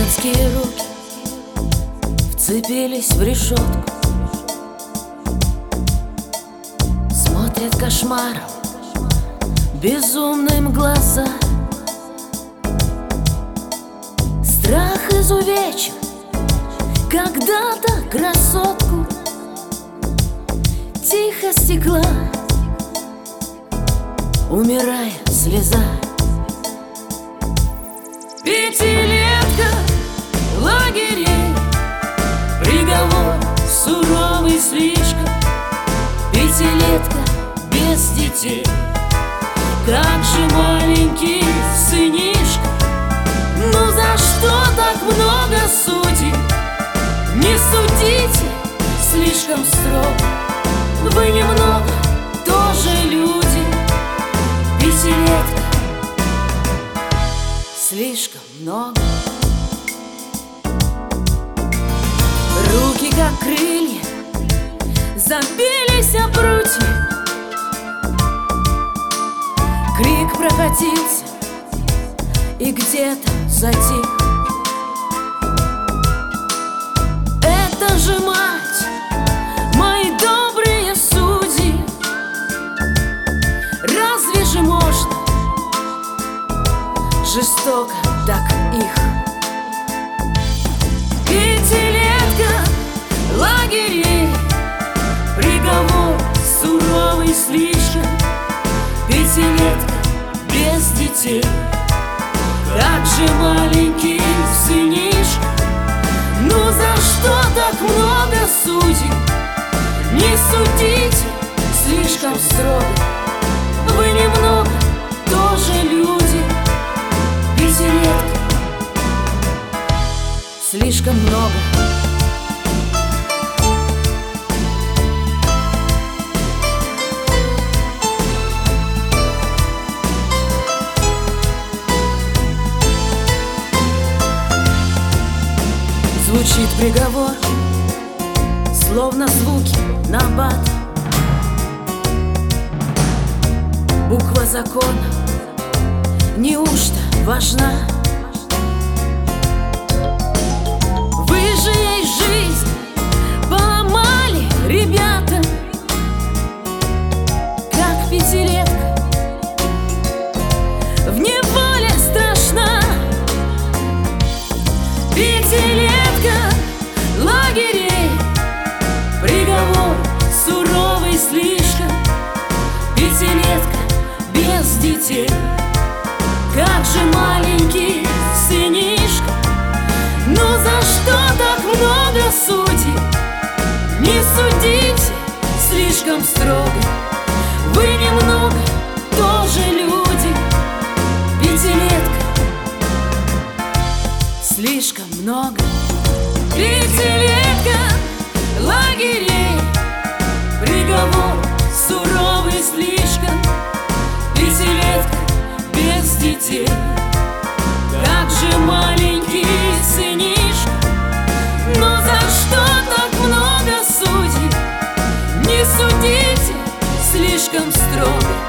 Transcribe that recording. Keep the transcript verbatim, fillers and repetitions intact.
Женские руки вцепились в решетку, смотрят кошмаром безумным глаза. Страх изувечил когда-то красотку, тихо стекла, умирая слеза. Пятилетка лагерей, приговор суровый слишком. Пятилетка без детей, как же маленький сынишка. Ну за что так много судей? Не судите слишком строго, вы немного тоже люди. Пятилетка слишком много. Руки как крылья забились о прутья, крик прокатился и где-то затих. Это же мать, мои добрые судьи. Разве же можно жестоко так их? Пятилетка лагерей, приговор суровый слишком. Пятилетка без детей, как же маленький сынишка. Ну за что так много судей? Не судите слишком строго, вы немного тоже люди. Пятилетка слишком много. Звучит приговор, словно звуки набат. Буква закона неужто важна? Вы же ей жизнь поломали, ребята, как пятилетка в неволе страшна. Пятилетка лагерей, приговор суровый слишком. Пятилетка без детей, как же маленький сынишка. Ну за что так много судей? Не судите слишком строго, вы немного тоже люди. Пятилетка слишком много. Пятилетка лагерей, приговор суровый слишком. Пятилетка без детей, как же маленький сынишка. Но за что так много судей? Не судите слишком строго,